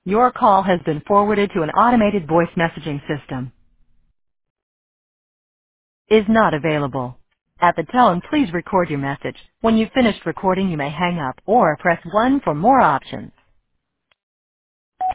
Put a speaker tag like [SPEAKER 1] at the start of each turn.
[SPEAKER 1] Your call has been forwarded to an automated voice messaging system. Is not available. At the tone, please record your message. When you've finished recording, you may hang up or press 1 for more options.